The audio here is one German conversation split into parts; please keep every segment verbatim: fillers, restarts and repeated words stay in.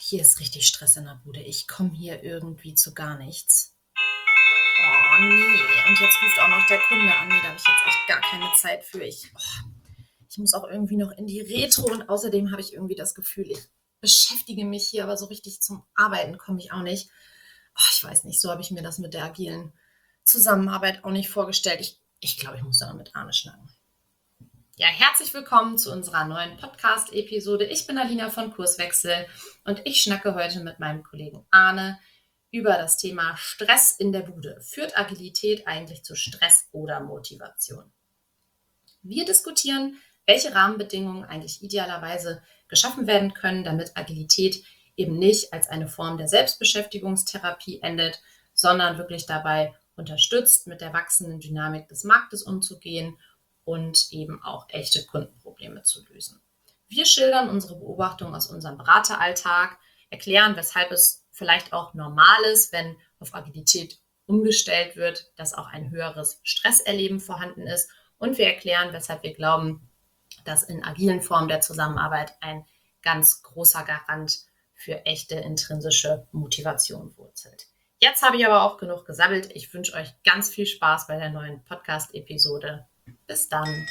Hier ist richtig Stress in der Bude. Ich komme hier irgendwie zu gar nichts. Oh nee, und jetzt ruft auch noch der Kunde an. Nee, da habe ich jetzt echt gar keine Zeit für. Ich, oh, ich muss auch irgendwie noch in die Retro und außerdem habe ich irgendwie das Gefühl, ich beschäftige mich hier, aber so richtig zum Arbeiten komme ich auch nicht. Oh, ich weiß nicht, so habe ich mir das mit der agilen Zusammenarbeit auch nicht vorgestellt. Ich, ich glaube, ich muss da noch mit Arne schnacken. Ja, herzlich willkommen zu unserer neuen Podcast-Episode. Ich bin Alina von Kurswechsel und ich schnacke heute mit meinem Kollegen Arne über das Thema Stress in der Bude. Führt Agilität eigentlich zu Stress oder Motivation? Wir diskutieren, welche Rahmenbedingungen eigentlich idealerweise geschaffen werden können, damit Agilität eben nicht als eine Form der Selbstbeschäftigungstherapie endet, sondern wirklich dabei unterstützt, mit der wachsenden Dynamik des Marktes umzugehen und eben auch echte Kundenprobleme zu lösen. Wir schildern unsere Beobachtungen aus unserem Berateralltag, erklären, weshalb es vielleicht auch normal ist, wenn auf Agilität umgestellt wird, dass auch ein höheres Stresserleben vorhanden ist, und wir erklären, weshalb wir glauben, dass in agilen Formen der Zusammenarbeit ein ganz großer Garant für echte intrinsische Motivation wurzelt. Jetzt habe ich aber auch genug gesabbelt. Ich wünsche euch ganz viel Spaß bei der neuen Podcast-Episode. Bis dann.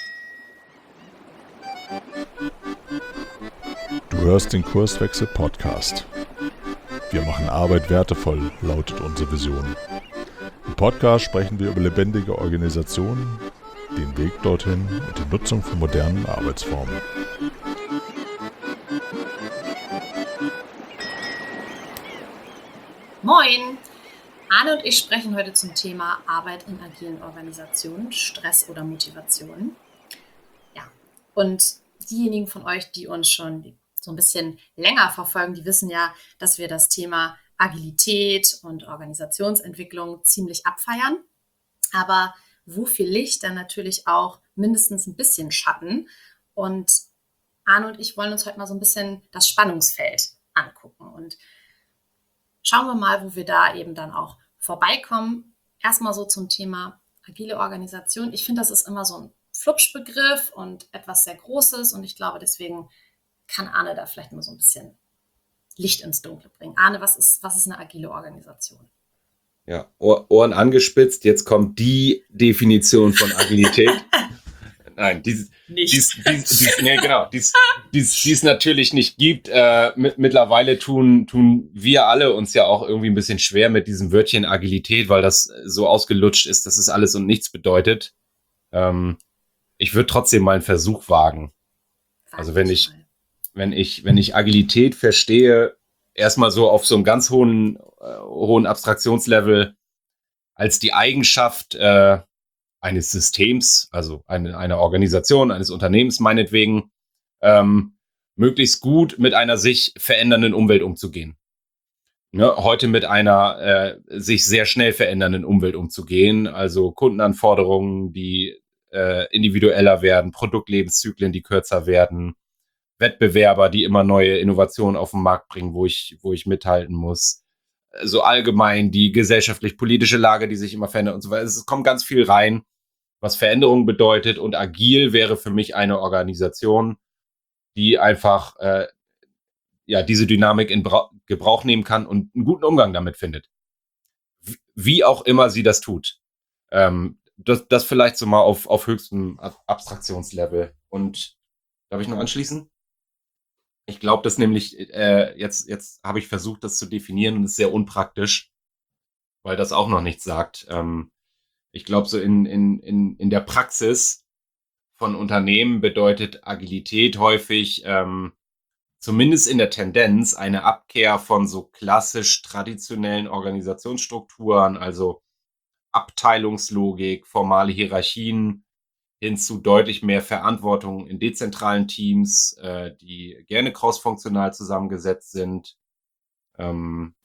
Du hörst den Kurswechsel Podcast. Wir machen Arbeit wertevoll, lautet unsere Vision. Im Podcast sprechen wir über lebendige Organisationen, den Weg dorthin und die Nutzung von modernen Arbeitsformen. Moin! Arne und ich sprechen heute zum Thema Arbeit in agilen Organisationen, Stress oder Motivation. Ja, und diejenigen von euch, die uns schon so ein bisschen länger verfolgen, die wissen ja, dass wir das Thema Agilität und Organisationsentwicklung ziemlich abfeiern. Aber wo viel Licht, dann natürlich auch mindestens ein bisschen Schatten. Und Arne und ich wollen uns heute mal so ein bisschen das Spannungsfeld angucken und schauen wir mal, wo wir da eben dann auch vorbeikommen. Erstmal so zum Thema agile Organisation. Ich finde, das ist immer so ein Flupschbegriff und etwas sehr Großes und ich glaube, deswegen kann Arne da vielleicht mal so ein bisschen Licht ins Dunkle bringen. Arne, was ist, was ist eine agile Organisation? Ja, Ohr, Ohren angespitzt, jetzt kommt die Definition von Agilität. Nein, die Nicht. nee, genau, die es natürlich nicht gibt. Äh, mit, mittlerweile tun, tun wir alle uns ja auch irgendwie ein bisschen schwer mit diesem Wörtchen Agilität, weil das so ausgelutscht ist, dass es alles und nichts bedeutet. Ähm, ich würde trotzdem mal einen Versuch wagen. Also wenn ich, wenn ich, wenn ich Agilität verstehe, erstmal so auf so einem ganz hohen, äh, hohen Abstraktionslevel als die Eigenschaft äh, eines Systems, also eine, einer Organisation, eines Unternehmens meinetwegen, ähm, möglichst gut mit einer sich verändernden Umwelt umzugehen. Ne, heute mit einer äh, sich sehr schnell verändernden Umwelt umzugehen, also Kundenanforderungen, die äh, individueller werden, Produktlebenszyklen, die kürzer werden, Wettbewerber, die immer neue Innovationen auf den Markt bringen, wo ich, wo ich mithalten muss. So allgemein die gesellschaftlich-politische Lage, die sich immer verändert und so weiter. Es kommt ganz viel rein, was Veränderung bedeutet. Und agil wäre für mich eine Organisation, die einfach äh, ja diese Dynamik in Bra- Gebrauch nehmen kann und einen guten Umgang damit findet. W- wie auch immer sie das tut. Ähm, das, das vielleicht so mal auf, auf höchstem Ab- Abstraktionslevel. Und darf ich noch anschließen? Ich glaube, das nämlich, äh, jetzt, jetzt habe ich versucht, das zu definieren und ist sehr unpraktisch, weil das auch noch nichts sagt. Ähm, ich glaube, so in, in, in, in der Praxis von Unternehmen bedeutet Agilität häufig, ähm, zumindest in der Tendenz, eine Abkehr von so klassisch traditionellen Organisationsstrukturen, also Abteilungslogik, formale Hierarchien, hin zu deutlich mehr Verantwortung in dezentralen Teams, äh, die gerne crossfunktional zusammengesetzt sind. Ähm,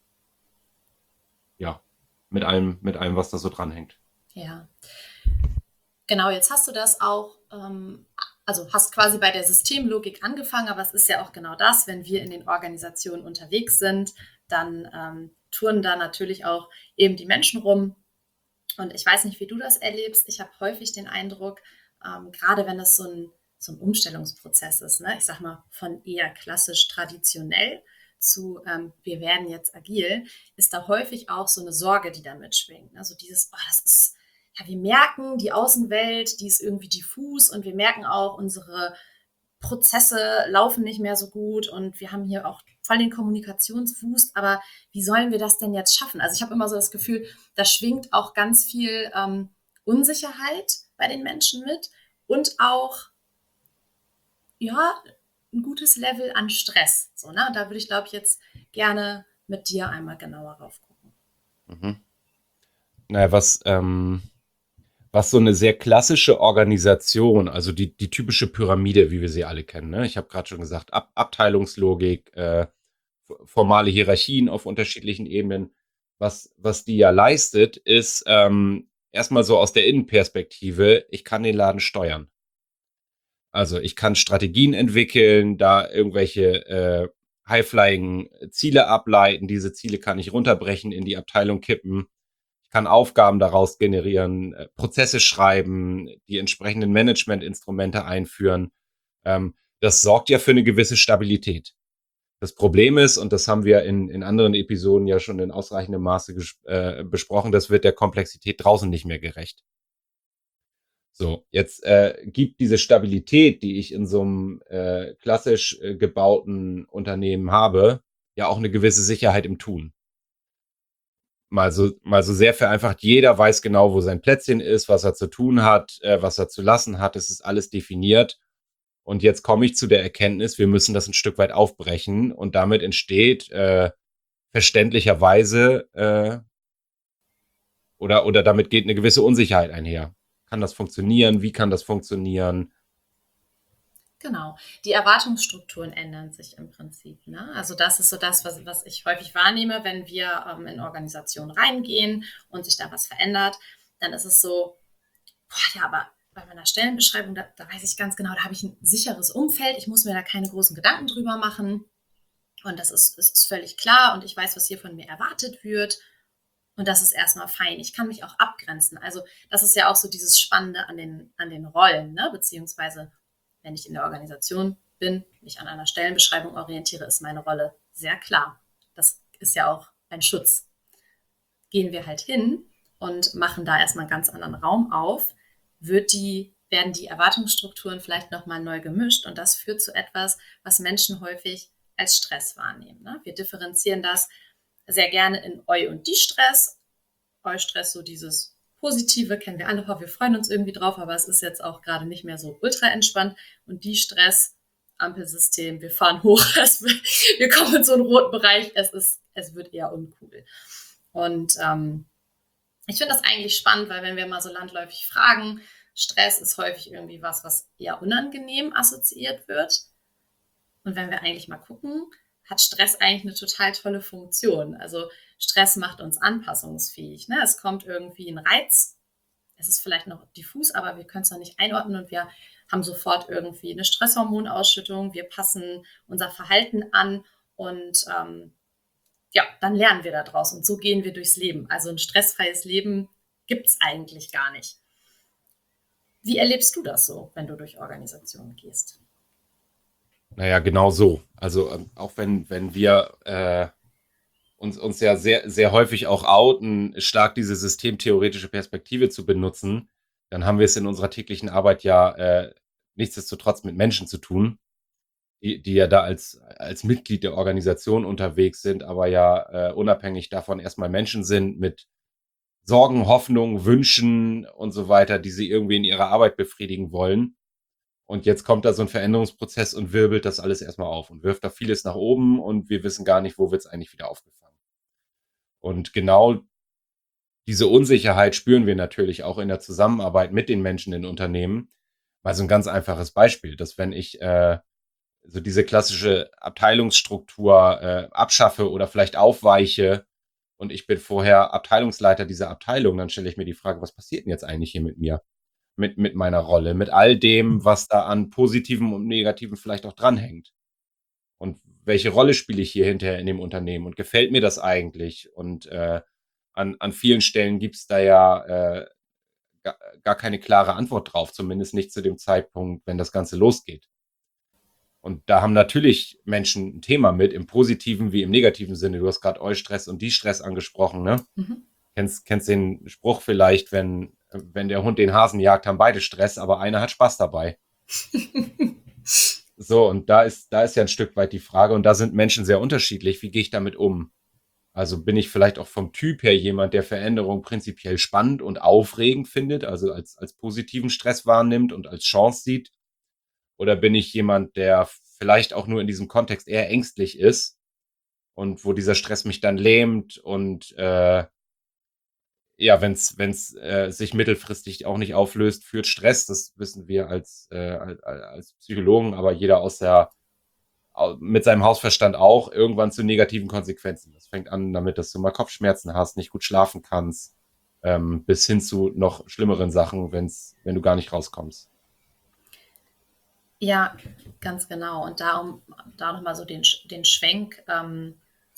ja, mit allem, mit allem, was da so dranhängt. Ja, genau, jetzt hast du das auch, ähm, also hast quasi bei der Systemlogik angefangen, aber es ist ja auch genau das, wenn wir in den Organisationen unterwegs sind, dann ähm, touren da natürlich auch eben die Menschen rum. Und ich weiß nicht, wie du das erlebst. Ich habe häufig den Eindruck, ähm, gerade wenn es so ein, so ein Umstellungsprozess ist, ne? Ich sag mal von eher klassisch traditionell zu, ähm, wir werden jetzt agil, ist da häufig auch so eine Sorge, die da mitschwingt. Also dieses, oh, das ist, ja, wir merken die Außenwelt, die ist irgendwie diffus und wir merken auch, unsere Prozesse laufen nicht mehr so gut und wir haben hier auch voll den Kommunikationswust, aber wie sollen wir das denn jetzt schaffen? Also ich habe immer so das Gefühl, da schwingt auch ganz viel ähm, Unsicherheit bei den Menschen mit und auch, ja, ein gutes Level an Stress. So, ne? Und da würde ich, glaube ich, jetzt gerne mit dir einmal genauer drauf gucken. Mhm. Naja, was, ähm, was so eine sehr klassische Organisation, also die, die typische Pyramide, wie wir sie alle kennen, ne? Ich habe gerade schon gesagt, Ab Abteilungslogik, äh, formale Hierarchien auf unterschiedlichen Ebenen. Was, was die ja leistet, ist ähm, erstmal so aus der Innenperspektive, ich kann den Laden steuern. Also ich kann Strategien entwickeln, da irgendwelche äh, high-flying Ziele ableiten. Diese Ziele kann ich runterbrechen, in die Abteilung kippen. Ich kann Aufgaben daraus generieren, äh, Prozesse schreiben, die entsprechenden Managementinstrumente einführen. Ähm, das sorgt ja für eine gewisse Stabilität. Das Problem ist, und das haben wir in, in anderen Episoden ja schon in ausreichendem Maße äh, besprochen, das wird der Komplexität draußen nicht mehr gerecht. So, jetzt äh, gibt diese Stabilität, die ich in so einem äh, klassisch äh, gebauten Unternehmen habe, ja auch eine gewisse Sicherheit im Tun. Mal so, mal so sehr vereinfacht, jeder weiß genau, wo sein Plätzchen ist, was er zu tun hat, äh, was er zu lassen hat, es ist alles definiert. Und jetzt komme ich zu der Erkenntnis, wir müssen das ein Stück weit aufbrechen und damit entsteht äh, verständlicherweise äh, oder, oder damit geht eine gewisse Unsicherheit einher. Kann das funktionieren? Wie kann das funktionieren? Genau. Die Erwartungsstrukturen ändern sich im Prinzip. Ne? Also das ist so das, was, was ich häufig wahrnehme, wenn wir ähm, in Organisationen reingehen und sich da was verändert, dann ist es so, boah, ja, aber bei meiner Stellenbeschreibung, da, da weiß ich ganz genau, da habe ich ein sicheres Umfeld, ich muss mir da keine großen Gedanken drüber machen und das ist, das ist völlig klar und ich weiß, was hier von mir erwartet wird und das ist erstmal fein. Ich kann mich auch abgrenzen. Also das ist ja auch so dieses Spannende an den, an den Rollen, ne? Beziehungsweise wenn ich in der Organisation bin, mich an einer Stellenbeschreibung orientiere, ist meine Rolle sehr klar. Das ist ja auch ein Schutz. Gehen wir halt hin und machen da erstmal einen ganz anderen Raum auf, wird die, werden die Erwartungsstrukturen vielleicht nochmal neu gemischt und das führt zu etwas, was Menschen häufig als Stress wahrnehmen. Ne? Wir differenzieren das sehr gerne in Eu- und Die-Stress. Eu-Stress, so dieses Positive, kennen wir alle, wir freuen uns irgendwie drauf, aber es ist jetzt auch gerade nicht mehr so ultra entspannt. Und die Stress, Ampelsystem, wir fahren hoch, es, wir kommen in so einen roten Bereich, es, ist, es wird eher uncool. Und ähm, ich finde das eigentlich spannend, weil wenn wir mal so landläufig fragen, Stress ist häufig irgendwie was, was eher unangenehm assoziiert wird. Und wenn wir eigentlich mal gucken, hat Stress eigentlich eine total tolle Funktion. Also Stress macht uns anpassungsfähig. Ne? Es kommt irgendwie ein Reiz. Es ist vielleicht noch diffus, aber wir können es noch nicht einordnen und wir haben sofort irgendwie eine Stresshormonausschüttung. Wir passen unser Verhalten an und ähm, ja, dann lernen wir daraus und so gehen wir durchs Leben. Also ein stressfreies Leben gibt es eigentlich gar nicht. Wie erlebst du das so, wenn du durch Organisationen gehst? Naja, genau so. Also ähm, auch wenn, wenn wir äh, uns, uns ja sehr, sehr häufig auch outen, stark diese systemtheoretische Perspektive zu benutzen, dann haben wir es in unserer täglichen Arbeit ja äh, nichtsdestotrotz mit Menschen zu tun, die, die ja da als, als Mitglied der Organisation unterwegs sind, aber ja äh, unabhängig davon erstmal Menschen sind mit Sorgen, Hoffnungen, Wünschen und so weiter, die sie irgendwie in ihrer Arbeit befriedigen wollen. Und jetzt kommt da so ein Veränderungsprozess und wirbelt das alles erstmal auf und wirft da vieles nach oben und wir wissen gar nicht, wo wird es eigentlich wieder aufgefangen. Und genau diese Unsicherheit spüren wir natürlich auch in der Zusammenarbeit mit den Menschen in Unternehmen. Mal so ein ganz einfaches Beispiel, dass wenn ich äh, so diese klassische Abteilungsstruktur äh, abschaffe oder vielleicht aufweiche und ich bin vorher Abteilungsleiter dieser Abteilung, dann stelle ich mir die Frage, was passiert denn jetzt eigentlich hier mit mir? Mit, mit meiner Rolle, mit all dem, was da an Positiven und Negativen vielleicht auch dranhängt. Und welche Rolle spiele ich hier hinterher in dem Unternehmen? Und gefällt mir das eigentlich? Und äh, an, an vielen Stellen gibt es da ja äh, gar, gar keine klare Antwort drauf, zumindest nicht zu dem Zeitpunkt, wenn das Ganze losgeht. Und da haben natürlich Menschen ein Thema mit, im positiven wie im negativen Sinne. Du hast gerade Eustress und Die-Stress angesprochen, ne? Mhm. Kennst, kennst den Spruch vielleicht, wenn, wenn der Hund den Hasen jagt, haben beide Stress, aber einer hat Spaß dabei. So, und da ist, da ist ja ein Stück weit die Frage, und da sind Menschen sehr unterschiedlich. Wie gehe ich damit um? Also bin ich vielleicht auch vom Typ her jemand, der Veränderung prinzipiell spannend und aufregend findet, also als, als positiven Stress wahrnimmt und als Chance sieht? Oder bin ich jemand, der vielleicht auch nur in diesem Kontext eher ängstlich ist und wo dieser Stress mich dann lähmt und äh, ja, wenn es wenn's, äh, sich mittelfristig auch nicht auflöst, führt Stress, das wissen wir als, äh, als, als Psychologen, aber jeder aus der au- mit seinem Hausverstand auch irgendwann zu negativen Konsequenzen. Das fängt an damit, dass du mal Kopfschmerzen hast, nicht gut schlafen kannst, ähm, bis hin zu noch schlimmeren Sachen, wenn's, wenn du gar nicht rauskommst. Ja, ganz genau. Und darum da nochmal so den, den Schwenk ähm,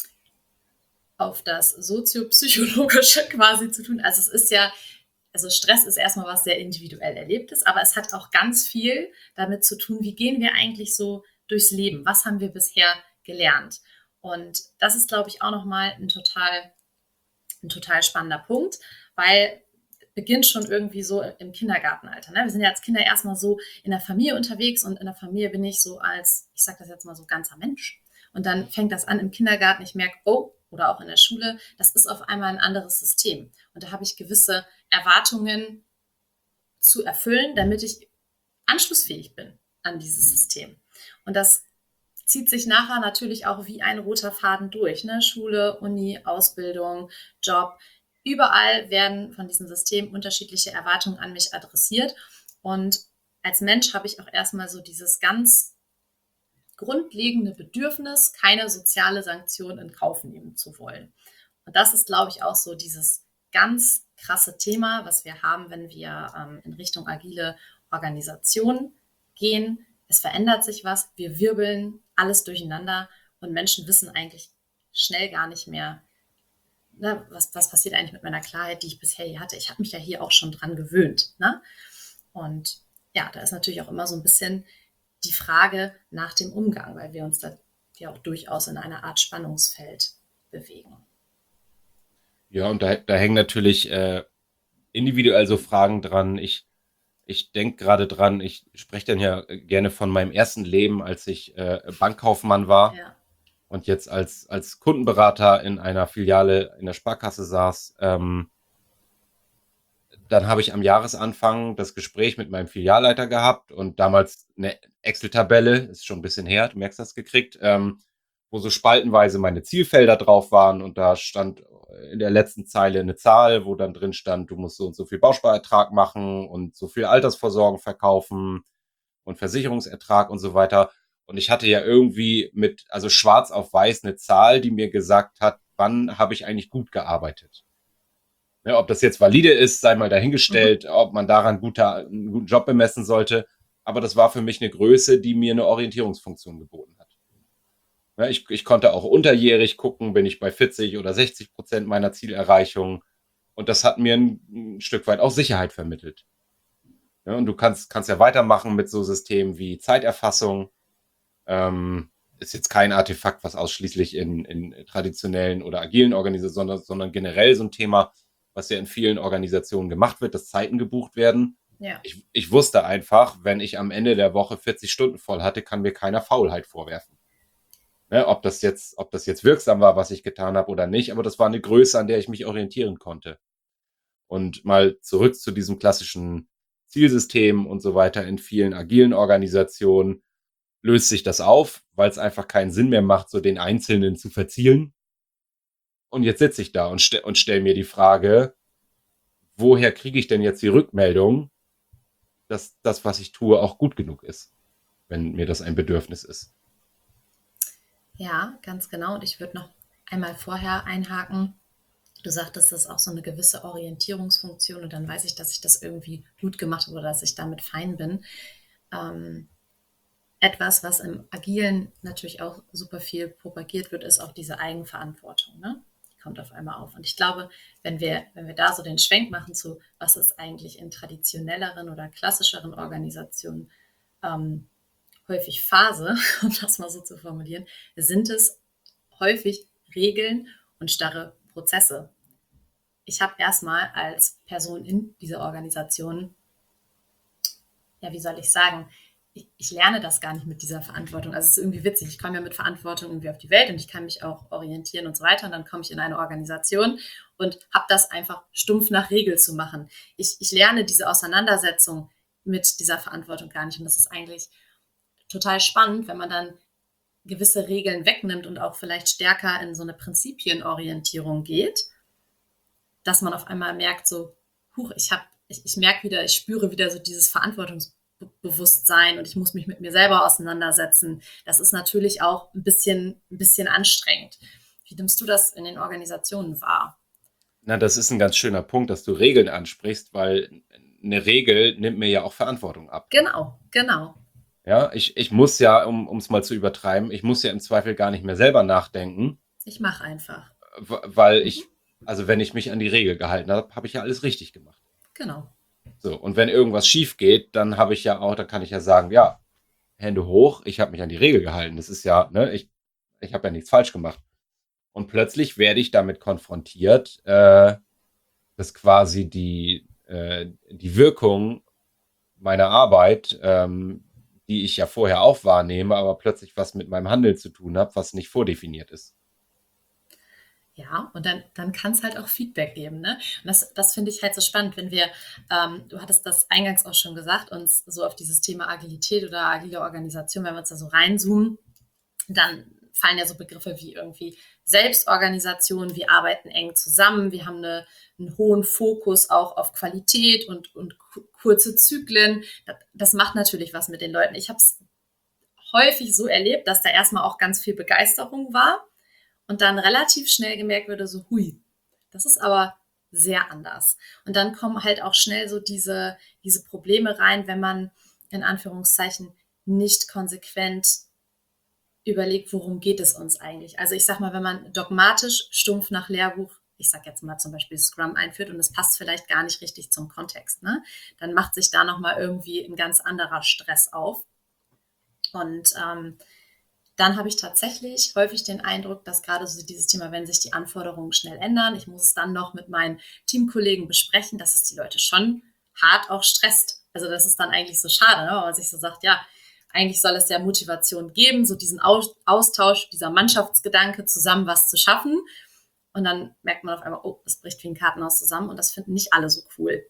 auf das Soziopsychologische quasi zu tun. Also es ist ja, also Stress ist erstmal was sehr individuell Erlebtes, aber es hat auch ganz viel damit zu tun, wie gehen wir eigentlich so durchs Leben? Was haben wir bisher gelernt? Und das ist, glaube ich, auch nochmal ein total, ein total spannender Punkt, weil beginnt schon irgendwie so im Kindergartenalter. Ne? Wir sind ja als Kinder erstmal so in der Familie unterwegs und in der Familie bin ich so als, ich sage das jetzt mal so, ganzer Mensch. Und dann fängt das an im Kindergarten, ich merke, oh, oder auch in der Schule, das ist auf einmal ein anderes System. Und da habe ich gewisse Erwartungen zu erfüllen, damit ich anschlussfähig bin an dieses System. Und das zieht sich nachher natürlich auch wie ein roter Faden durch. Ne? Schule, Uni, Ausbildung, Job. Überall werden von diesem System unterschiedliche Erwartungen an mich adressiert. Und als Mensch habe ich auch erstmal so dieses ganz grundlegende Bedürfnis, keine soziale Sanktion in Kauf nehmen zu wollen. Und das ist, glaube ich, auch so dieses ganz krasse Thema, was wir haben, wenn wir ähm, in Richtung agile Organisation gehen. Es verändert sich was, wir wirbeln alles durcheinander und Menschen wissen eigentlich schnell gar nicht mehr, ne, was, was passiert eigentlich mit meiner Klarheit, die ich bisher hier hatte. Ich habe mich ja hier auch schon dran gewöhnt. Ne? Und ja, da ist natürlich auch immer so ein bisschen die Frage nach dem Umgang, weil wir uns da ja auch durchaus in einer Art Spannungsfeld bewegen. Ja, und da, da hängen natürlich äh, individuell so Fragen dran. Ich, ich denke gerade dran, ich spreche dann ja gerne von meinem ersten Leben, als ich äh, Bankkaufmann war Ja. und jetzt als, als Kundenberater in einer Filiale in der Sparkasse saß. Ähm, dann habe ich am Jahresanfang das Gespräch mit meinem Filialleiter gehabt und damals eine Excel-Tabelle, ist schon ein bisschen her, du merkst das gekriegt, ähm, wo so spaltenweise meine Zielfelder drauf waren und da stand in der letzten Zeile eine Zahl, wo dann drin stand, du musst so und so viel Bausparertrag machen und so viel Altersvorsorgen verkaufen und Versicherungsertrag und so weiter. Und ich hatte ja irgendwie mit, also schwarz auf weiß eine Zahl, die mir gesagt hat, wann habe ich eigentlich gut gearbeitet. Ne, ob das jetzt valide ist, sei mal Mhm. dahingestellt, ob man daran guter, einen guten Job bemessen sollte. Aber das war für mich eine Größe, die mir eine Orientierungsfunktion geboten hat. Ja, ich, ich konnte auch unterjährig gucken, bin ich bei vierzig oder sechzig Prozent meiner Zielerreichung. Und das hat mir ein, ein Stück weit auch Sicherheit vermittelt. Ja, und du kannst, kannst ja weitermachen mit so Systemen wie Zeiterfassung. Ähm, ist jetzt kein Artefakt, was ausschließlich in, in traditionellen oder agilen Organisationen, sondern, sondern generell so ein Thema, was ja in vielen Organisationen gemacht wird, dass Zeiten gebucht werden. Ja. Ich, ich wusste einfach, wenn ich am Ende der Woche vierzig Stunden voll hatte, kann mir keiner Faulheit vorwerfen. Ne, ob das jetzt, ob das jetzt wirksam war, was ich getan habe oder nicht, aber das war eine Größe, an der ich mich orientieren konnte. Und mal zurück zu diesem klassischen Zielsystem und so weiter in vielen agilen Organisationen löst sich das auf, weil es einfach keinen Sinn mehr macht, so den Einzelnen zu verzielen. Und jetzt sitze ich da und, ste und stelle mir die Frage, woher kriege ich denn jetzt die Rückmeldung, dass das, was ich tue, auch gut genug ist, wenn mir das ein Bedürfnis ist. Ja, ganz genau. Und ich würde noch einmal vorher einhaken. Du sagtest, das ist auch so eine gewisse Orientierungsfunktion und dann weiß ich, dass ich das irgendwie gut gemacht habe oder dass ich damit fein bin. Ähm, etwas, was im Agilen natürlich auch super viel propagiert wird, ist auch diese Eigenverantwortung. Ne? Die kommt auf einmal auf. Und ich glaube, wenn wir, wenn wir da so den Schwenk machen zu, was ist eigentlich in traditionelleren oder klassischeren Organisationen ähm, häufig Phase, um das mal so zu formulieren, sind es häufig Regeln und starre Prozesse. Ich habe erstmal als Person in dieser Organisation, ja, wie soll ich sagen, ich, ich lerne das gar nicht mit dieser Verantwortung. Also es ist irgendwie witzig, ich komme ja mit Verantwortung irgendwie auf die Welt und ich kann mich auch orientieren und so weiter. Und dann komme ich in eine Organisation und habe das einfach stumpf nach Regel zu machen. Ich, ich lerne diese Auseinandersetzung mit dieser Verantwortung gar nicht. Und das ist eigentlich total spannend, wenn man dann gewisse Regeln wegnimmt und auch vielleicht stärker in so eine Prinzipienorientierung geht, dass man auf einmal merkt, so, huch, ich habe, ich, ich merke wieder, ich spüre wieder so dieses Verantwortungsbewusstsein und ich muss mich mit mir selber auseinandersetzen. Das ist natürlich auch ein bisschen, ein bisschen anstrengend. Wie nimmst du das in den Organisationen wahr? Na, das ist ein ganz schöner Punkt, dass du Regeln ansprichst, weil eine Regel nimmt mir ja auch Verantwortung ab. Genau, genau. Ja, ich, ich muss ja, um es mal zu übertreiben, ich muss ja im Zweifel gar nicht mehr selber nachdenken, Ich mache einfach. w- weil ich, also wenn ich mich an die Regel gehalten habe, habe ich ja alles richtig gemacht. Genau. So, und wenn irgendwas schief geht, dann habe ich ja auch, dann kann ich ja sagen, ja, Hände hoch, ich habe mich an die Regel gehalten. Das ist ja, ne, ich, ich habe ja nichts falsch gemacht. Und plötzlich werde ich damit konfrontiert, äh, dass quasi die, äh, die Wirkung meiner Arbeit, ähm, die ich ja vorher auch wahrnehme, aber plötzlich was mit meinem Handeln zu tun hat, was nicht vordefiniert ist. Ja, und dann, dann kann es halt auch Feedback geben. Ne? Und das, das finde ich halt so spannend, wenn wir, ähm, du hattest das eingangs auch schon gesagt, uns so auf dieses Thema Agilität oder agile Organisation, wenn wir uns da so reinzoomen, dann fallen ja so Begriffe wie irgendwie Selbstorganisation, wir arbeiten eng zusammen, wir haben eine, einen hohen Fokus auch auf Qualität und, und kurze Zyklen. Das, das macht natürlich was mit den Leuten. Ich habe es häufig so erlebt, dass da erstmal auch ganz viel Begeisterung war und dann relativ schnell gemerkt wurde, so hui, das ist aber sehr anders. Und dann kommen halt auch schnell so diese, diese Probleme rein, wenn man in Anführungszeichen nicht konsequent überlegt, worum geht es uns eigentlich. Also ich sag mal, wenn man dogmatisch stumpf nach Lehrbuch, ich sag jetzt mal zum Beispiel Scrum einführt und es passt vielleicht gar nicht richtig zum Kontext, ne? Dann macht sich da nochmal irgendwie ein ganz anderer Stress auf. Und ähm, dann habe ich tatsächlich häufig den Eindruck, dass gerade so dieses Thema, wenn sich die Anforderungen schnell ändern, ich muss es dann noch mit meinen Teamkollegen besprechen, dass es die Leute schon hart auch stresst. Also das ist dann eigentlich so schade, ne? Weil man sich so sagt, ja, eigentlich soll es ja Motivation geben, so diesen Austausch, dieser Mannschaftsgedanke, zusammen was zu schaffen. Und dann merkt man auf einmal, oh, es bricht wie ein Kartenhaus zusammen und das finden nicht alle so cool.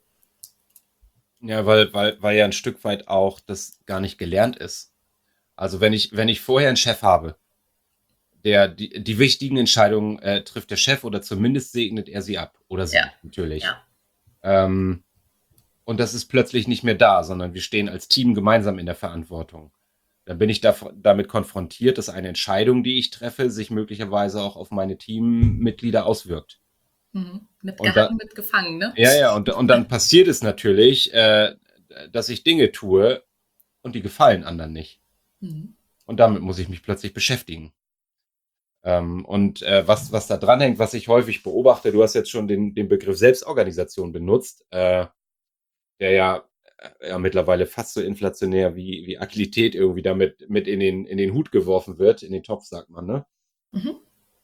Ja, weil, weil, weil ja ein Stück weit auch das gar nicht gelernt ist. Also wenn ich, wenn ich vorher einen Chef habe, der die, die wichtigen Entscheidungen äh, trifft der Chef oder zumindest segnet er sie ab. Oder sie, Ja, natürlich. ja. Ähm, und das ist plötzlich nicht mehr da, sondern wir stehen als Team gemeinsam in der Verantwortung. Dann bin ich da, damit konfrontiert, dass eine Entscheidung, die ich treffe, sich möglicherweise auch auf meine Teammitglieder auswirkt. Mhm. Mit Und da, gehangen, mit gefangen, ne? ja, ja, und, und dann passiert es natürlich, äh, dass ich Dinge tue und die gefallen anderen nicht. Mhm. Und damit muss ich mich plötzlich beschäftigen. Ähm, und äh, was, was da dranhängt, was ich häufig beobachte, du hast jetzt schon den, den Begriff Selbstorganisation benutzt, äh, der ja, äh, ja mittlerweile fast so inflationär wie, wie Agilität irgendwie damit mit in den, in den Hut geworfen wird, in den Topf, sagt man, ne? Mhm.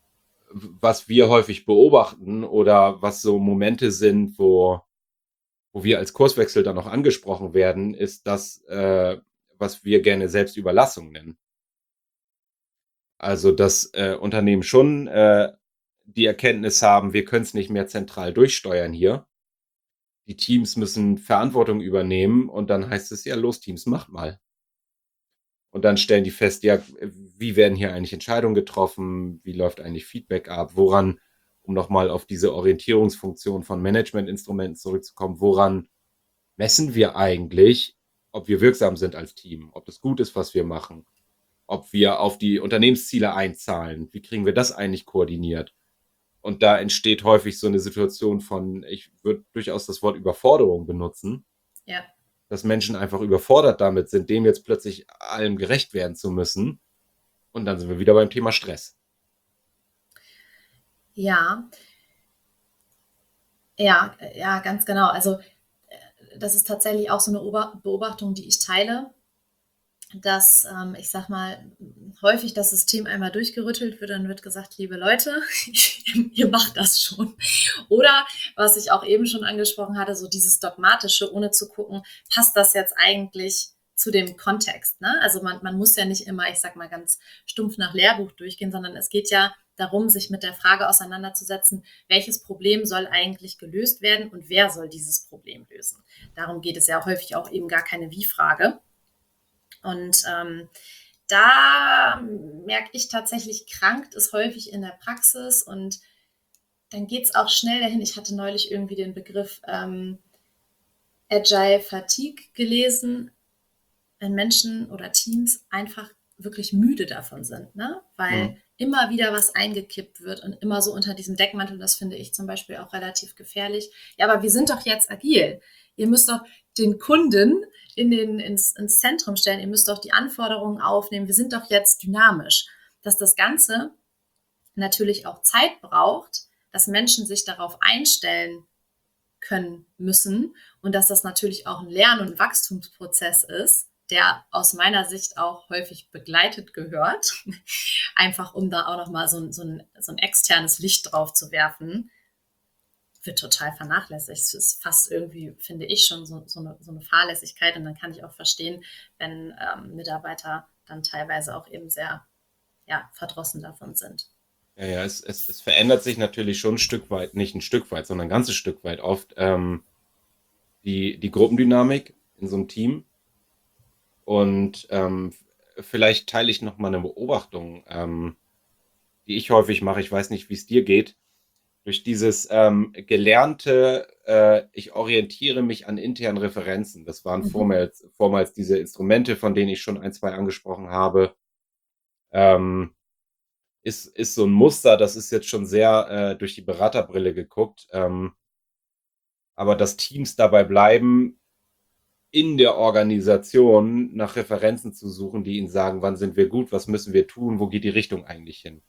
Was wir häufig beobachten oder was so Momente sind, wo, wo wir als Kurswechsel dann noch angesprochen werden, ist das, äh, was wir gerne Selbstüberlassung nennen. Also, dass äh, Unternehmen schon äh, die Erkenntnis haben, wir können es nicht mehr zentral durchsteuern hier. Die Teams müssen Verantwortung übernehmen und dann heißt es ja, los Teams, macht mal. Und dann stellen die fest, ja, wie werden hier eigentlich Entscheidungen getroffen? Wie läuft eigentlich Feedback ab? Woran, um nochmal auf diese Orientierungsfunktion von Managementinstrumenten zurückzukommen, woran messen wir eigentlich, ob wir wirksam sind als Team, ob das gut ist, was wir machen, ob wir auf die Unternehmensziele einzahlen, wie kriegen wir das eigentlich koordiniert? Und da entsteht häufig so eine Situation von, ich würde durchaus das Wort Überforderung benutzen, Ja. dass Menschen einfach überfordert damit sind, dem jetzt plötzlich allem gerecht werden zu müssen. Und dann sind wir wieder beim Thema Stress. Ja, ja, ja, ganz genau. Also das ist tatsächlich auch so eine Beobachtung, die ich teile. dass, ähm, ich sag mal, häufig das System einmal durchgerüttelt wird, dann wird gesagt, liebe Leute, ihr macht das schon. Oder, was ich auch eben schon angesprochen hatte, so dieses Dogmatische, ohne zu gucken, passt das jetzt eigentlich zu dem Kontext, ne? Also man, man muss ja nicht immer, ich sag mal, ganz stumpf nach Lehrbuch durchgehen, sondern es geht ja darum, sich mit der Frage auseinanderzusetzen, welches Problem soll eigentlich gelöst werden und wer soll dieses Problem lösen. Darum geht es ja häufig auch eben gar keine Wie-Frage. Und ähm, da merke ich tatsächlich, krankt es häufig in der Praxis und dann geht es auch schnell dahin. Ich hatte neulich irgendwie den Begriff ähm, Agile Fatigue gelesen, wenn Menschen oder Teams einfach wirklich müde davon sind, ne? Weil mhm. immer wieder was eingekippt wird und immer so unter diesem Deckmantel, das finde ich zum Beispiel auch relativ gefährlich. Ja, aber wir sind doch jetzt agil. Ihr müsst doch den Kunden in den, ins, ins Zentrum stellen, ihr müsst doch die Anforderungen aufnehmen, wir sind doch jetzt dynamisch. Dass das Ganze natürlich auch Zeit braucht, dass Menschen sich darauf einstellen können müssen und dass das natürlich auch ein Lern- und Wachstumsprozess ist, der aus meiner Sicht auch häufig begleitet gehört, einfach um da auch nochmal so, so, ein, so ein externes Licht drauf zu werfen, wird total vernachlässigt. Es ist fast irgendwie, finde ich, schon so, so, eine, so eine Fahrlässigkeit und dann kann ich auch verstehen, wenn ähm, Mitarbeiter dann teilweise auch eben sehr ja, verdrossen davon sind. Ja, ja, es, es, es verändert sich natürlich schon ein Stück weit, nicht ein Stück weit, sondern ein ganzes Stück weit oft ähm, die, die Gruppendynamik in so einem Team. Und ähm, vielleicht teile ich noch mal eine Beobachtung, ähm, die ich häufig mache. Ich weiß nicht, wie es dir geht. Durch dieses ähm, gelernte, äh, ich orientiere mich an internen Referenzen. Das waren mhm. vormals, vormals diese Instrumente, von denen ich schon ein, zwei angesprochen habe. Ähm, ist, ist so ein Muster, das ist jetzt schon sehr äh, durch die Beraterbrille geguckt. Ähm, aber dass Teams dabei bleiben, in der Organisation nach Referenzen zu suchen, die ihnen sagen, wann sind wir gut, was müssen wir tun, wo geht die Richtung eigentlich hin.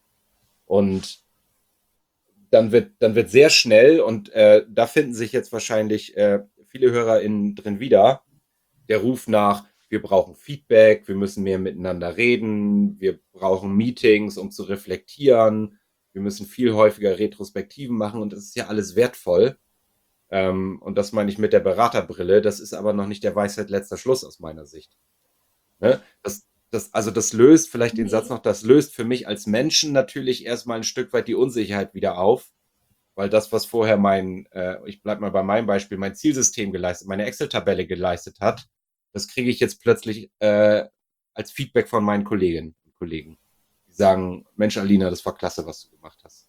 Und dann wird, dann wird sehr schnell, und äh, da finden sich jetzt wahrscheinlich äh, viele HörerInnen drin wieder, der Ruf nach, wir brauchen Feedback, wir müssen mehr miteinander reden, wir brauchen Meetings, um zu reflektieren, wir müssen viel häufiger Retrospektiven machen und das ist ja alles wertvoll. Ähm, und das meine ich mit der Beraterbrille, das ist aber noch nicht der Weisheit letzter Schluss aus meiner Sicht. Ne? Das, das, also das löst, vielleicht den Satz noch, das löst für mich als Menschen natürlich erstmal ein Stück weit die Unsicherheit wieder auf, weil das, was vorher mein, äh, ich bleibe mal bei meinem Beispiel, mein Zielsystem geleistet, meine Excel-Tabelle geleistet hat, das kriege ich jetzt plötzlich äh, als Feedback von meinen Kolleginnen und Kollegen. Die sagen, Mensch, Alina, das war klasse, was du gemacht hast.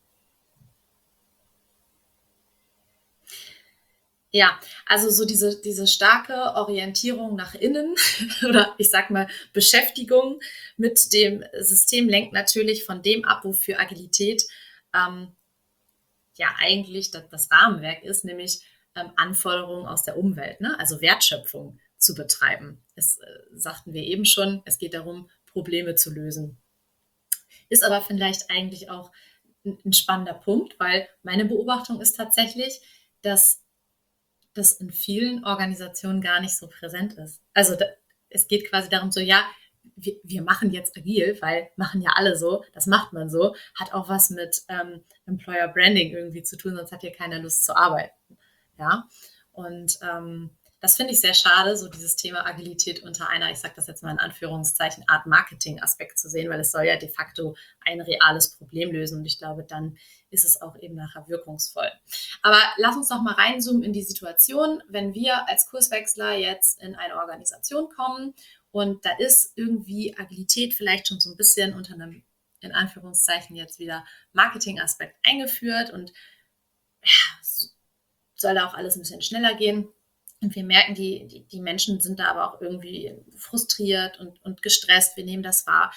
Ja, also so diese, diese starke Orientierung nach innen oder ich sag mal Beschäftigung mit dem System lenkt natürlich von dem ab, wofür Agilität ähm, ja eigentlich das, das Rahmenwerk ist, nämlich ähm, Anforderungen aus der Umwelt, ne? Also Wertschöpfung zu betreiben. Das äh, sagten wir eben schon, es geht darum, Probleme zu lösen. Ist aber vielleicht eigentlich auch ein, ein spannender Punkt, weil meine Beobachtung ist tatsächlich, dass das in vielen Organisationen gar nicht so präsent ist. Also da, es geht quasi darum, so ja, wir, wir machen jetzt agil, weil machen ja alle so, das macht man so, hat auch was mit ähm, Employer Branding irgendwie zu tun, sonst hat hier keiner Lust zu arbeiten. Ja, und ähm, das finde ich sehr schade, so dieses Thema Agilität unter einer, ich sage das jetzt mal in Anführungszeichen, Art Marketing-Aspekt zu sehen, weil es soll ja de facto ein reales Problem lösen und ich glaube, dann ist es auch eben nachher wirkungsvoll. Aber lass uns noch mal reinzoomen in die Situation, wenn wir als Kurswechsler jetzt in eine Organisation kommen und da ist irgendwie Agilität vielleicht schon so ein bisschen unter einem, in Anführungszeichen jetzt wieder Marketing-Aspekt eingeführt und ja, soll da auch alles ein bisschen schneller gehen. Und wir merken, die, die, die Menschen sind da aber auch irgendwie frustriert und, und gestresst. Wir nehmen das wahr.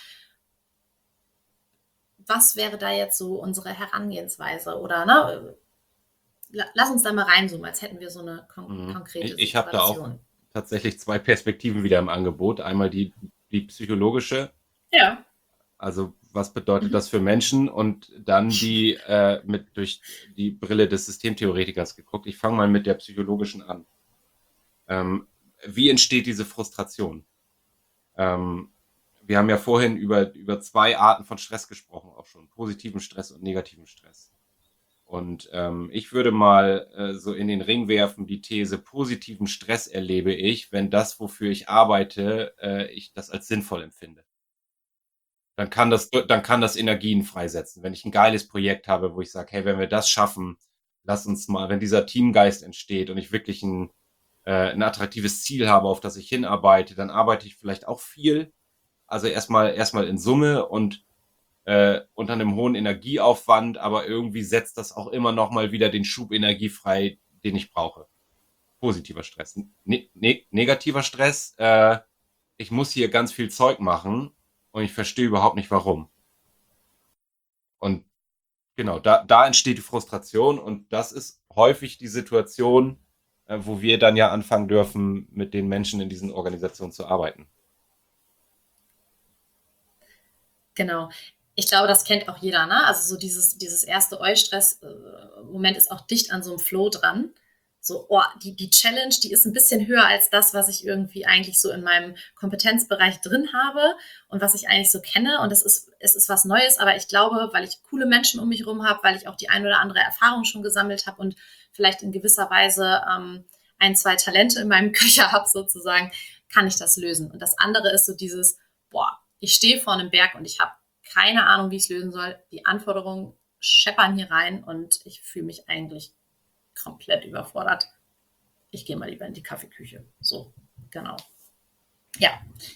Was wäre da jetzt so unsere Herangehensweise? Oder ne, lass uns da mal reinzoomen, als hätten wir so eine kon- konkrete ich, ich Situation. Ich habe da auch tatsächlich zwei Perspektiven wieder im Angebot. Einmal die, die psychologische. Ja. Also was bedeutet mhm. das für Menschen? Und dann die äh, mit durch die Brille des Systemtheoretikers geguckt. Ich fange mal mit der psychologischen an. Ähm, wie entsteht diese Frustration? Ähm, wir haben ja vorhin über, über zwei Arten von Stress gesprochen, auch schon. Positiven Stress und negativen Stress. Und ähm, ich würde mal äh, so in den Ring werfen, die These, positiven Stress erlebe ich, wenn das, wofür ich arbeite, äh, ich das als sinnvoll empfinde. Dann kann das, dann kann das Energien freisetzen. Wenn ich ein geiles Projekt habe, wo ich sage, hey, wenn wir das schaffen, lass uns mal, wenn dieser Teamgeist entsteht und ich wirklich ein, äh, ein attraktives Ziel habe, auf das ich hinarbeite, dann arbeite ich vielleicht auch viel. Also erstmal erstmal in Summe und äh, unter einem hohen Energieaufwand, aber irgendwie setzt das auch immer noch mal wieder den Schub Energie frei, den ich brauche. Positiver Stress. Ne ne negativer Stress, äh, ich muss hier ganz viel Zeug machen und ich verstehe überhaupt nicht warum. Und genau, da, da entsteht die Frustration und das ist häufig die Situation, äh, wo wir dann ja anfangen dürfen, mit den Menschen in diesen Organisationen zu arbeiten. Genau. Ich glaube, das kennt auch jeder, ne? Also so dieses, dieses erste Eu-Stress-Moment ist auch dicht an so einem Flow dran. So, oh, die, die Challenge, die ist ein bisschen höher als das, was ich irgendwie eigentlich so in meinem Kompetenzbereich drin habe und was ich eigentlich so kenne. Und es ist, es ist was Neues, aber ich glaube, weil ich coole Menschen um mich herum habe, weil ich auch die ein oder andere Erfahrung schon gesammelt habe und vielleicht in gewisser Weise ähm, ein, zwei Talente in meinem Köcher habe sozusagen, kann ich das lösen. Und das andere ist so dieses, boah, ich stehe vor einem Berg und ich habe keine Ahnung, wie ich es lösen soll. Die Anforderungen scheppern hier rein und ich fühle mich eigentlich komplett überfordert. Ich gehe mal lieber in die Kaffeeküche. So, genau. Ja.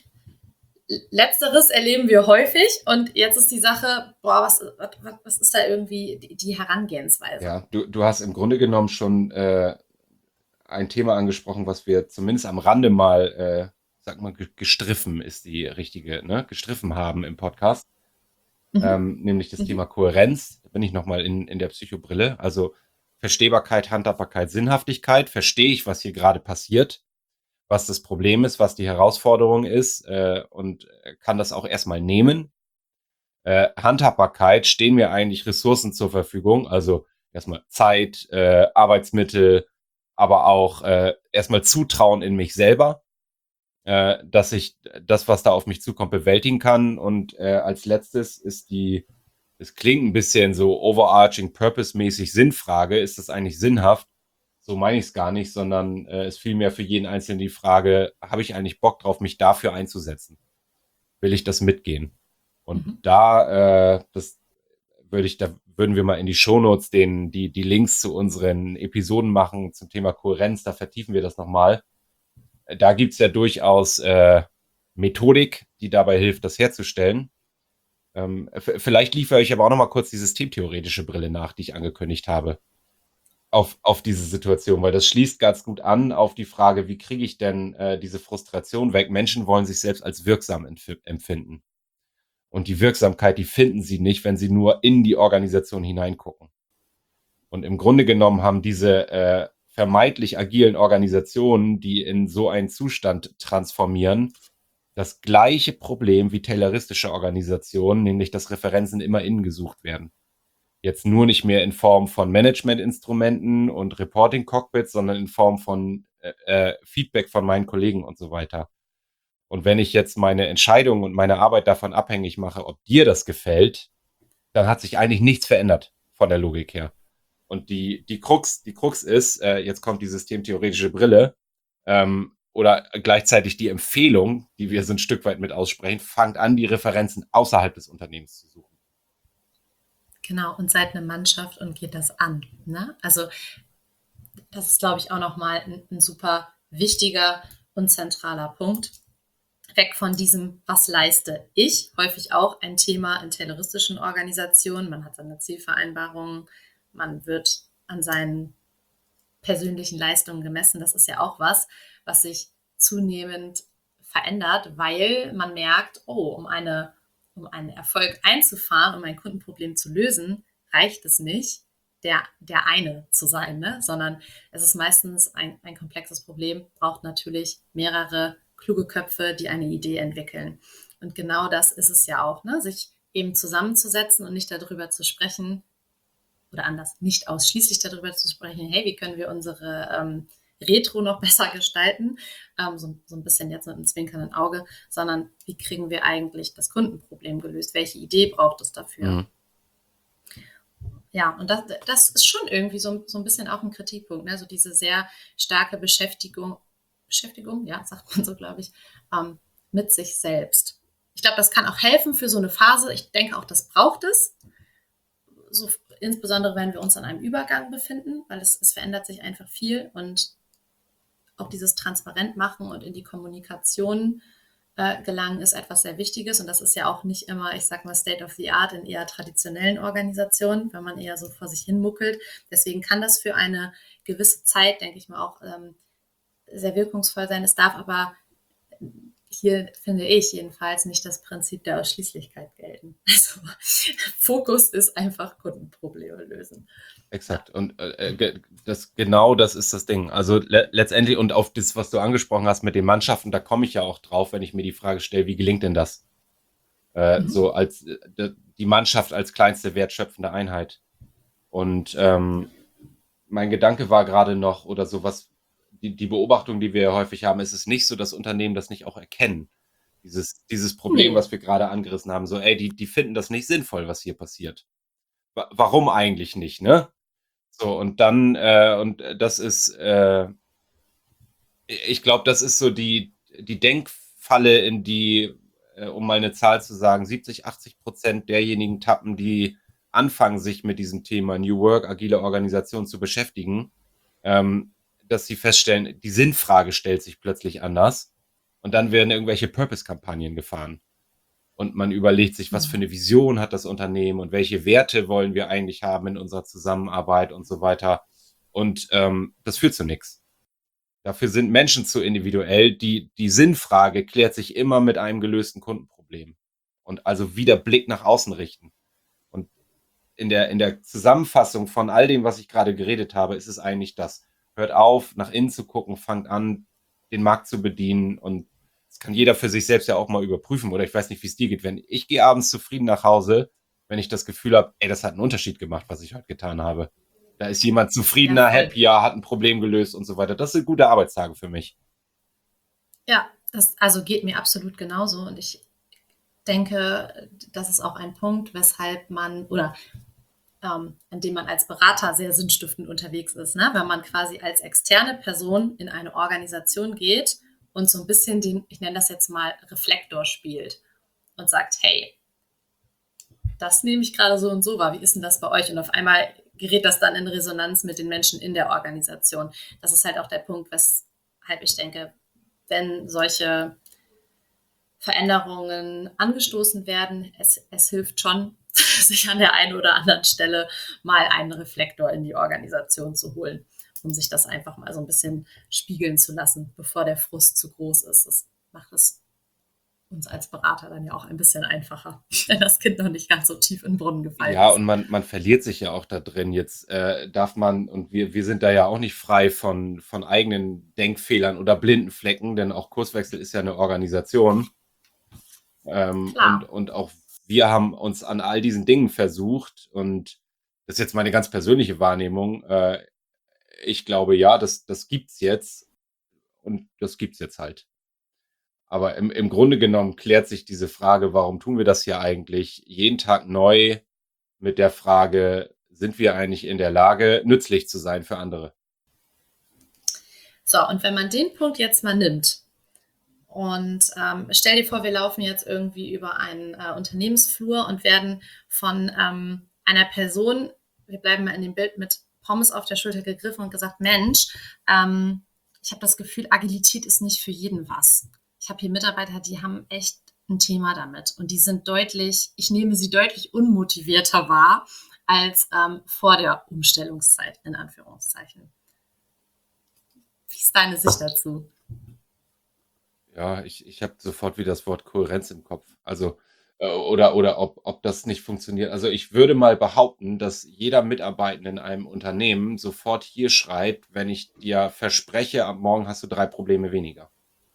Letzteres erleben wir häufig und jetzt ist die Sache, boah, was, was, was ist da irgendwie die, die Herangehensweise? Ja, du, du hast im Grunde genommen schon äh, ein Thema angesprochen, was wir zumindest am Rande mal, äh, sag mal, gestriffen ist die richtige, ne, gestriffen haben im Podcast, Mhm. ähm, nämlich das Mhm. Thema Kohärenz. Da bin ich nochmal in, in der Psychobrille. Also Verstehbarkeit, Handhabbarkeit, Sinnhaftigkeit. Verstehe ich, was hier gerade passiert, was das Problem ist, was die Herausforderung ist äh, und kann das auch erstmal nehmen. Äh, Handhabbarkeit, stehen mir eigentlich Ressourcen zur Verfügung, also erstmal Zeit, äh, Arbeitsmittel, aber auch äh, erstmal Zutrauen in mich selber, äh, dass ich das, was da auf mich zukommt, bewältigen kann. Und äh, als letztes ist die, es klingt ein bisschen so overarching, purpose-mäßig Sinnfrage, ist das eigentlich sinnhaft? So meine ich es gar nicht, sondern äh, es vielmehr für jeden Einzelnen die Frage, habe ich eigentlich Bock drauf, mich dafür einzusetzen? Will ich das mitgehen? Und Mhm. da, äh, das würde ich, da würden wir mal in die Shownotes den, die, die Links zu unseren Episoden machen zum Thema Kohärenz, da vertiefen wir das nochmal. Da gibt's ja durchaus äh, Methodik, die dabei hilft, das herzustellen. Ähm, f- vielleicht liefere ich aber auch nochmal kurz die systemtheoretische Brille nach, die ich angekündigt habe, auf, auf diese Situation, weil das schließt ganz gut an auf die Frage, wie kriege ich denn äh, diese Frustration weg? Menschen wollen sich selbst als wirksam empf- empfinden. Und die Wirksamkeit, die finden sie nicht, wenn sie nur in die Organisation hineingucken. Und im Grunde genommen haben diese äh, vermeintlich agilen Organisationen, die in so einen Zustand transformieren, das gleiche Problem wie tayloristische Organisationen, nämlich dass Referenzen immer innen gesucht werden. Jetzt nur nicht mehr in Form von Managementinstrumenten und Reporting-Cockpits, sondern in Form von äh, äh, Feedback von meinen Kollegen und so weiter. Und wenn ich jetzt meine Entscheidung und meine Arbeit davon abhängig mache, ob dir das gefällt, dann hat sich eigentlich nichts verändert von der Logik her. Und die, die Krux, die Krux ist, äh, jetzt kommt die systemtheoretische Brille, ähm, oder gleichzeitig die Empfehlung, die wir so ein Stück weit mit aussprechen, fangt an, die Referenzen außerhalb des Unternehmens zu suchen. Genau, und seid eine Mannschaft und geht das an. Ne? Also das ist, glaube ich, auch nochmal ein, ein super wichtiger und zentraler Punkt. Weg von diesem, was leiste ich, häufig auch ein Thema in tayloristischen Organisationen. Man hat seine Zielvereinbarungen, man wird an seinen persönlichen Leistungen gemessen. Das ist ja auch was, was sich zunehmend verändert, weil man merkt, oh, um, eine, um einen Erfolg einzufahren, um ein Kundenproblem zu lösen, reicht es nicht, der, der eine zu sein, ne? Sondern es ist meistens ein, ein komplexes Problem, braucht natürlich mehrere kluge Köpfe, die eine Idee entwickeln. Und genau das ist es ja auch, ne? Sich eben zusammenzusetzen und nicht darüber zu sprechen, oder anders, nicht ausschließlich darüber zu sprechen, hey, wie können wir unsere ähm, retro noch besser gestalten, ähm, so, so ein bisschen jetzt mit einem zwinkernden Auge, sondern wie kriegen wir eigentlich das Kundenproblem gelöst? Welche Idee braucht es dafür? Mhm. Ja, und das, das ist schon irgendwie so, so ein bisschen auch ein Kritikpunkt, ne? So diese sehr starke Beschäftigung, Beschäftigung, ja, sagt man so, glaube ich, ähm, mit sich selbst. Ich glaube, das kann auch helfen für so eine Phase. Ich denke auch, das braucht es. So, insbesondere wenn wir uns an einem Übergang befinden, weil es, es verändert sich einfach viel und auch dieses Transparent machen und in die Kommunikation äh, gelangen ist etwas sehr Wichtiges. Und das ist ja auch nicht immer, ich sag mal, State of the Art in eher traditionellen Organisationen, wenn man eher so vor sich hin muckelt. Deswegen kann das für eine gewisse Zeit, denke ich mal, auch ähm, sehr wirkungsvoll sein. Es darf aber hier, finde ich jedenfalls, nicht das Prinzip der Ausschließlichkeit gelten. Also Fokus ist einfach Kundenprobleme lösen. Exakt. Und äh, ge- das genau das ist das Ding. Also le letztendlich und auf das, was du angesprochen hast mit den Mannschaften, da komme ich ja auch drauf, wenn ich mir die Frage stelle, wie gelingt denn das? Äh, Mhm. So als äh, die Mannschaft als kleinste wertschöpfende Einheit. Und ähm, mein Gedanke war gerade noch, oder sowas, die, die Beobachtung, die wir ja häufig haben, ist es nicht so, dass Unternehmen das nicht auch erkennen. Dieses, dieses Problem, Nee. was wir gerade angerissen haben, so, ey, die, die finden das nicht sinnvoll, was hier passiert. Wa- Warum eigentlich nicht, ne? So, und dann, äh, und das ist, äh, ich glaube, das ist so die, die Denkfalle, in die, äh, um mal eine Zahl zu sagen, siebzig, achtzig Prozent derjenigen tappen, die anfangen, sich mit diesem Thema New Work, agile Organisation zu beschäftigen, ähm, dass sie feststellen, die Sinnfrage stellt sich plötzlich anders und dann werden irgendwelche Purpose-Kampagnen gefahren. Und man überlegt sich, was für eine Vision hat das Unternehmen und welche Werte wollen wir eigentlich haben in unserer Zusammenarbeit und so weiter. Und ähm, das führt zu nichts. Dafür sind Menschen zu individuell. Die, die Sinnfrage klärt sich immer mit einem gelösten Kundenproblem. Und also wieder Blick nach außen richten. Und in der, in der Zusammenfassung von all dem, was ich gerade geredet habe, ist es eigentlich das. Hört auf, nach innen zu gucken, fangt an, den Markt zu bedienen. Und das kann jeder für sich selbst ja auch mal überprüfen. Oder ich weiß nicht, wie es dir geht. Wenn ich gehe abends zufrieden nach Hause, wenn ich das Gefühl habe, ey, das hat einen Unterschied gemacht, was ich heute getan habe. Da ist jemand Ja, zufriedener, voll. happier, hat ein Problem gelöst und so weiter. Das sind gute Arbeitstage für mich. Ja, das also geht mir absolut genauso. Und ich denke, das ist auch ein Punkt, weshalb man oder ähm, an dem man als Berater sehr sinnstiftend unterwegs ist, ne? Wenn man quasi als externe Person in eine Organisation geht und so ein bisschen den, ich nenne das jetzt mal, Reflektor spielt und sagt, hey, das nehme ich gerade so und so wahr, wie ist denn das bei euch? Und auf einmal gerät das dann in Resonanz mit den Menschen in der Organisation. Das ist halt auch der Punkt, weshalb ich denke, wenn solche Veränderungen angestoßen werden, es, es hilft schon, sich an der einen oder anderen Stelle mal einen Reflektor in die Organisation zu holen, um sich das einfach mal so ein bisschen spiegeln zu lassen, bevor der Frust zu groß ist. Das macht es uns als Berater dann ja auch ein bisschen einfacher, wenn das Kind noch nicht ganz so tief in den Brunnen gefallen Ja, ist. und man, man verliert sich ja auch da drin. Jetzt äh, darf man, und wir, wir sind da ja auch nicht frei von, von eigenen Denkfehlern oder blinden Flecken, denn auch Kurswechsel ist ja eine Organisation. Ähm, und, Klar. und auch wir haben uns an all diesen Dingen versucht. Und das ist jetzt meine ganz persönliche Wahrnehmung. Äh, ich glaube, ja, das, das gibt's jetzt. Und das gibt's jetzt halt. Aber im, im Grunde genommen klärt sich diese Frage, warum tun wir das hier eigentlich, jeden Tag neu mit der Frage, sind wir eigentlich in der Lage, nützlich zu sein für andere? So, und wenn man den Punkt jetzt mal nimmt und ähm, stell dir vor, wir laufen jetzt irgendwie über einen äh, Unternehmensflur und werden von ähm, einer Person, wir bleiben mal in dem Bild, mit Pommes auf der Schulter gegriffen und gesagt, Mensch, ähm, ich habe das Gefühl, Agilität ist nicht für jeden was. Ich habe hier Mitarbeiter, die haben echt ein Thema damit und die sind deutlich, ich nehme sie deutlich unmotivierter wahr als ähm, vor der Umstellungszeit, in Anführungszeichen. Wie ist deine Sicht dazu? Ja, ich, ich habe sofort wieder das Wort Kohärenz im Kopf. Also, äh, oder, oder ob, ob das nicht funktioniert. Also ich würde mal behaupten, dass jeder Mitarbeitende in einem Unternehmen sofort hier schreit, wenn ich dir verspreche, ab morgen hast du drei Probleme weniger.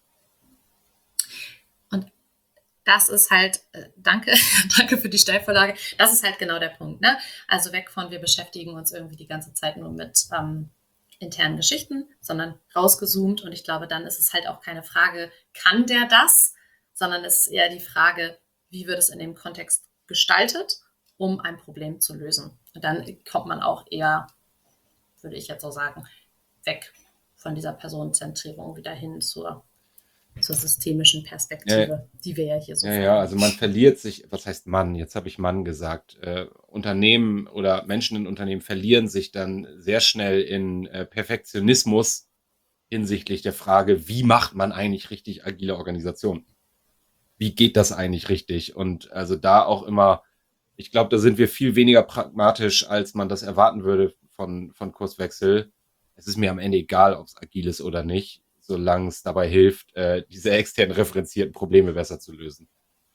Und das ist halt, äh, danke, danke für die Steilvorlage, das ist halt genau der Punkt. Ne? Also weg von, wir beschäftigen uns irgendwie die ganze Zeit nur mit ähm, internen Geschichten, sondern rausgezoomt. Und ich glaube, dann ist es halt auch keine Frage, kann der das, sondern es ist eher die Frage, wie wird es in dem Kontext gestaltet, um ein Problem zu lösen. Und dann kommt man auch eher, würde ich jetzt so sagen, weg von dieser Personenzentrierung wieder hin zur, zur systemischen Perspektive, Ja, die wir ja hier so ja, fordern. ja, also man verliert sich, was heißt Mann? Jetzt habe ich Mann gesagt. Äh, Unternehmen oder Menschen in Unternehmen verlieren sich dann sehr schnell in äh, Perfektionismus hinsichtlich der Frage, wie macht man eigentlich richtig agile Organisation? Wie geht das eigentlich richtig? Und also da auch immer, ich glaube, da sind wir viel weniger pragmatisch, als man das erwarten würde von, von Kurswechsel. Es ist mir am Ende egal, ob es agil ist oder nicht, solange es dabei hilft, äh, diese extern referenzierten Probleme besser zu lösen.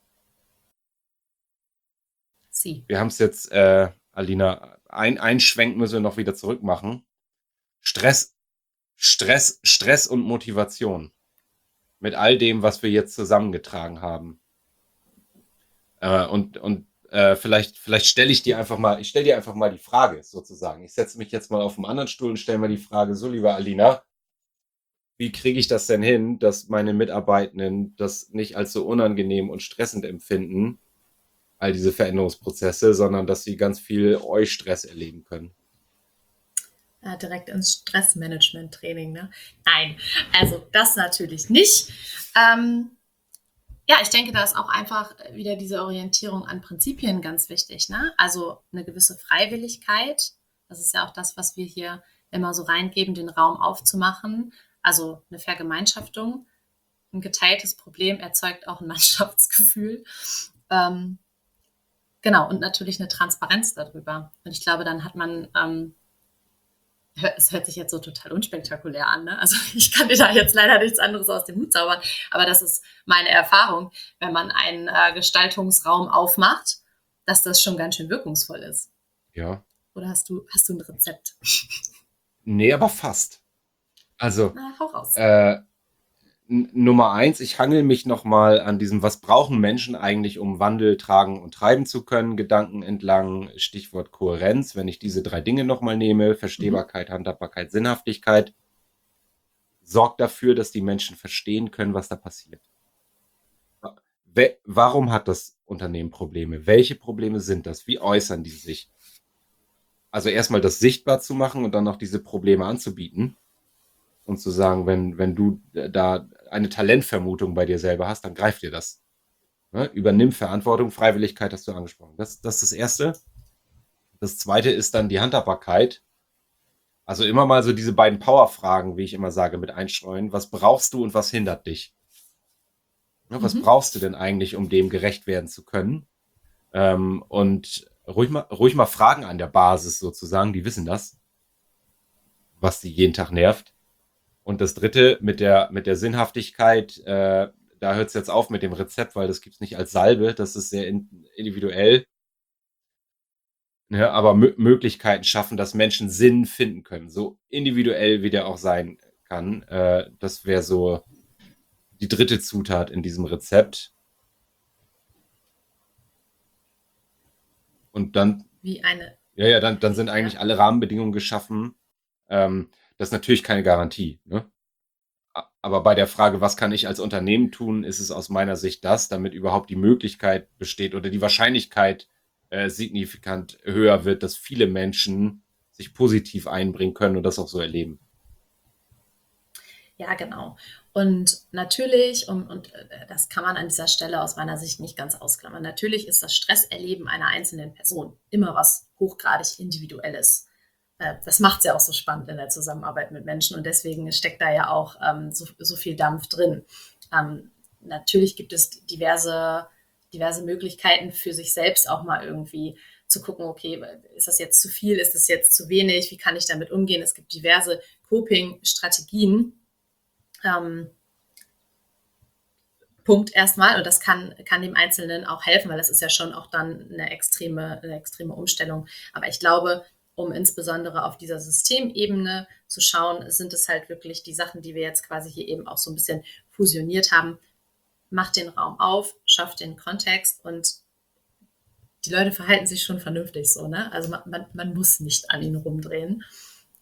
Sie. Wir haben es jetzt, äh, Alina, ein, ein Schwenk müssen wir noch wieder zurück machen. Stress, Stress, Stress und Motivation. Mit all dem, was wir jetzt zusammengetragen haben. Äh, und und äh, vielleicht, vielleicht stelle ich dir einfach mal, ich stelle dir einfach mal die Frage, sozusagen. Ich setze mich jetzt mal auf einen anderen Stuhl und stelle mal die Frage, so lieber Alina, wie kriege ich das denn hin, dass meine Mitarbeitenden das nicht als so unangenehm und stressend empfinden, all diese Veränderungsprozesse, sondern dass sie ganz viel Eustress erleben können? Äh, direkt ins Stressmanagement-Training, ne? Nein, also das natürlich nicht. Ähm, ja, ich denke, da ist auch einfach wieder diese Orientierung an Prinzipien ganz wichtig, ne? Also eine gewisse Freiwilligkeit. Das ist ja auch das, was wir hier immer so reingeben, den Raum aufzumachen. Also eine Vergemeinschaftung. Ein geteiltes Problem erzeugt auch ein Mannschaftsgefühl. Ähm, genau, und natürlich eine Transparenz darüber. Und ich glaube, dann hat man, ähm, es hört sich jetzt so total unspektakulär an, ne? Also ich kann dir da jetzt leider nichts anderes aus dem Hut zaubern, aber das ist meine Erfahrung, wenn man einen äh, Gestaltungsraum aufmacht, dass das schon ganz schön wirkungsvoll ist. Ja. Oder hast du, hast du ein Rezept? Nee, aber fast. Also, Na, hau raus. äh, n- Nummer eins, ich hangel mich nochmal an diesem, was brauchen Menschen eigentlich, um Wandel tragen und treiben zu können, Gedanken entlang, Stichwort Kohärenz. Wenn ich diese drei Dinge nochmal nehme, Verstehbarkeit, Handhabbarkeit, Sinnhaftigkeit, sorgt dafür, dass die Menschen verstehen können, was da passiert. Wa- Warum hat das Unternehmen Probleme? Welche Probleme sind das? Wie äußern die sich? Also erstmal das sichtbar zu machen und dann noch diese Probleme anzubieten und zu sagen, wenn, wenn du da eine Talentvermutung bei dir selber hast, dann greif dir das. Ne? Übernimm Verantwortung, Freiwilligkeit hast du angesprochen. Das, das ist das Erste. Das Zweite ist dann die Handhabbarkeit. Also immer mal so diese beiden Power-Fragen, wie ich immer sage, mit einstreuen. Was brauchst du und was hindert dich? Ne, was Mhm. brauchst du denn eigentlich, um dem gerecht werden zu können? Ähm, und ruhig mal, ruhig mal Fragen an der Basis sozusagen, die wissen das, was sie jeden Tag nervt. Und das Dritte mit der, mit der Sinnhaftigkeit, äh, da hört es jetzt auf mit dem Rezept, weil das gibt es nicht als Salbe, das ist sehr in, individuell. Ja, aber M Möglichkeiten schaffen, dass Menschen Sinn finden können, so individuell wie der auch sein kann. Äh, das wäre so die dritte Zutat in diesem Rezept. Und dann, Wie eine. ja, ja, dann, dann sind eigentlich alle Rahmenbedingungen geschaffen. Ähm, das ist natürlich keine Garantie, ne? Aber bei der Frage, was kann ich als Unternehmen tun, ist es aus meiner Sicht das, damit überhaupt die Möglichkeit besteht oder die Wahrscheinlichkeit äh, signifikant höher wird, dass viele Menschen sich positiv einbringen können und das auch so erleben. Ja, genau. Und natürlich, und, und das kann man an dieser Stelle aus meiner Sicht nicht ganz ausklammern, natürlich ist das Stresserleben einer einzelnen Person immer was hochgradig Individuelles. Das macht es ja auch so spannend in der Zusammenarbeit mit Menschen und deswegen steckt da ja auch ähm, so, so viel Dampf drin. Ähm, natürlich gibt es diverse, diverse Möglichkeiten für sich selbst auch mal irgendwie zu gucken, okay, ist das jetzt zu viel, ist das jetzt zu wenig, wie kann ich damit umgehen? Es gibt diverse Coping-Strategien. Ähm, Punkt erstmal und das kann, kann dem Einzelnen auch helfen, weil das ist ja schon auch dann eine extreme, eine extreme Umstellung. Aber ich glaube, um insbesondere auf dieser Systemebene zu schauen, sind es halt wirklich die Sachen, die wir jetzt quasi hier eben auch so ein bisschen fusioniert haben. Macht den Raum auf, schafft den Kontext und die Leute verhalten sich schon vernünftig so, ne? Also man, man, man muss nicht an ihnen rumdrehen.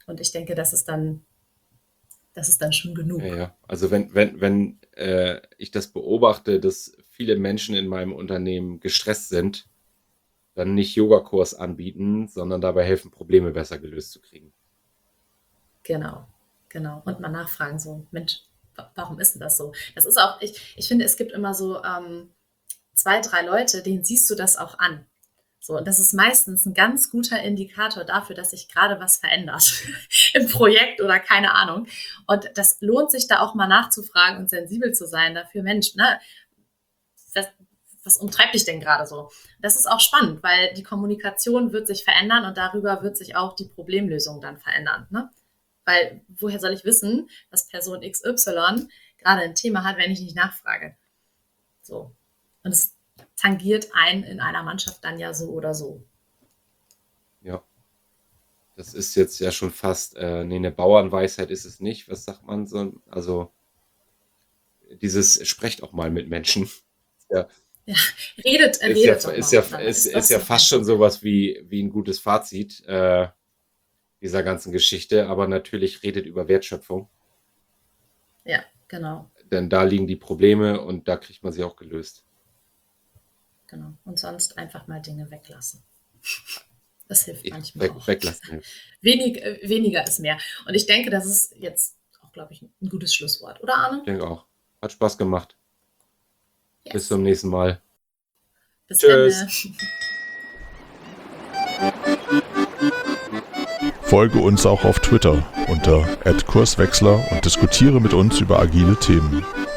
Und ich denke, das ist dann, das ist dann schon genug. Ja, ja. Also wenn, wenn, wenn äh, ich das beobachte, dass viele Menschen in meinem Unternehmen gestresst sind, dann nicht Yogakurs anbieten, sondern dabei helfen, Probleme besser gelöst zu kriegen. Genau, genau. Und mal nachfragen, so, Mensch, wa- warum ist denn das so? Das ist auch, ich, ich finde, es gibt immer so ähm, zwei, drei Leute, denen siehst du das auch an. So, und das ist meistens ein ganz guter Indikator dafür, dass sich gerade was verändert im Projekt oder keine Ahnung. Und das lohnt sich da auch mal nachzufragen und sensibel zu sein dafür, Mensch, ne, das, was umtreibt dich denn gerade so? Das ist auch spannend, weil die Kommunikation wird sich verändern und darüber wird sich auch die Problemlösung dann verändern. Ne? Weil woher soll ich wissen, dass Person X Y gerade ein Thema hat, wenn ich nicht nachfrage? So. Und es tangiert einen in einer Mannschaft dann ja so oder so. Ja. Das ist jetzt ja schon fast, äh, nee, eine Bauernweisheit ist es nicht. Was sagt man so? Also dieses, sprecht auch mal mit Menschen. Ja, Ja, redet, ist redet ja, doch ist mal ja, miteinander. ist, das ist ja so fast schon sowas wie, wie ein gutes Fazit äh, dieser ganzen Geschichte, aber natürlich redet über Wertschöpfung, Ja, genau, denn da liegen die Probleme und da kriegt man sie auch gelöst. genau. Und sonst einfach mal Dinge weglassen. Das hilft Ich, manchmal weg, auch. weglassen. Wenig, äh, weniger ist mehr. Und ich denke, das ist jetzt auch, glaube ich, ein gutes Schlusswort, oder Arne? Ich denke auch. Hat Spaß gemacht. Yes. Bis zum nächsten Mal. Bis Tschüss. dann. Folge uns auch auf Twitter unter at kurswechsler und diskutiere mit uns über agile Themen.